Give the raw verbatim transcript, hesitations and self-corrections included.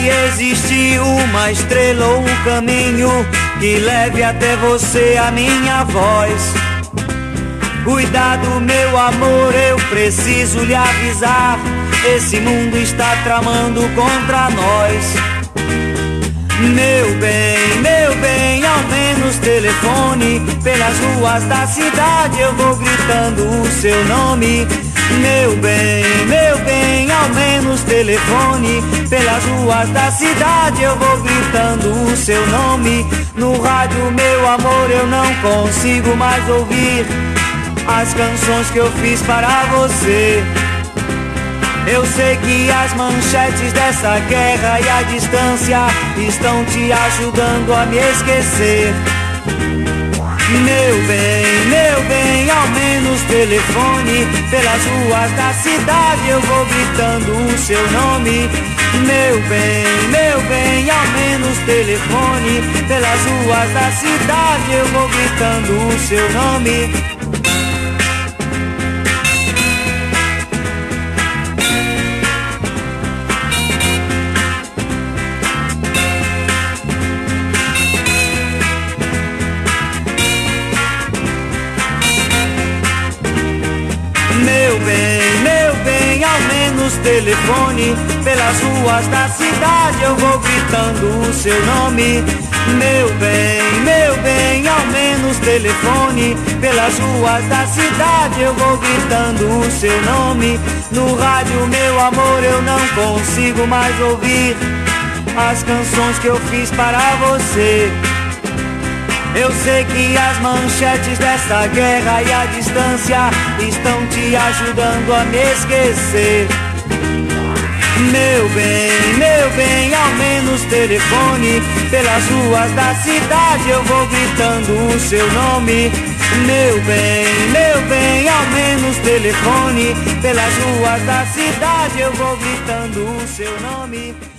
existe uma estrela ou um caminho que leve até você a minha voz. Cuidado, meu amor, eu preciso lhe avisar, esse mundo está tramando contra nós. Meu bem, meu bem, ao menos telefone. Pelas ruas da cidade eu vou gritando o seu nome. Meu bem, meu bem, ao menos telefone. Pelas ruas da cidade eu vou gritando o seu nome. No rádio, meu amor, eu não consigo mais ouvir as canções que eu fiz para você. Eu sei que as manchetes dessa guerra e a distância estão te ajudando a me esquecer. Meu bem, meu bem, ao menos telefone. Pelas ruas da cidade eu vou gritando o seu nome. Meu bem, meu bem, ao menos telefone. Pelas ruas da cidade eu vou gritando o seu nome. Meu bem, meu bem, ao menos telefone. Pelas ruas da cidade eu vou gritando o seu nome. Meu bem, meu bem, ao menos telefone. Pelas ruas da cidade eu vou gritando o seu nome. No rádio, meu amor, eu não consigo mais ouvir as canções que eu fiz para você. Eu sei que as manchetes dessa guerra e a distância estão te ajudando a me esquecer. Meu bem, meu bem, ao menos telefone. Pelas ruas da cidade eu vou gritando o seu nome. Meu bem, meu bem, ao menos telefone. Pelas ruas da cidade eu vou gritando o seu nome.